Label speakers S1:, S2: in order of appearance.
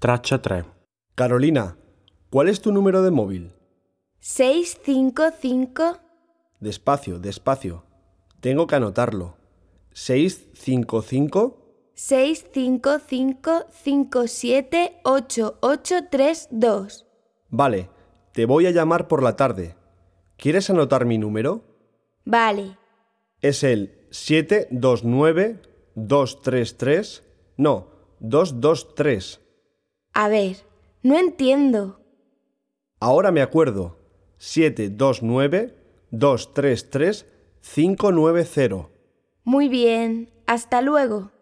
S1: Traccia 3.
S2: Carolina, ¿cuál es tu número de móvil?
S3: 655.
S2: Despacio, despacio. Tengo que anotarlo. 655.
S3: 655-578832.
S2: Vale, te voy a llamar por la tarde. ¿Quieres anotar mi número?
S3: Vale.
S2: Es el 729-233. No, 223.
S3: A ver, no entiendo.
S2: Ahora me acuerdo. 729-233-590.
S3: Muy bien, hasta luego.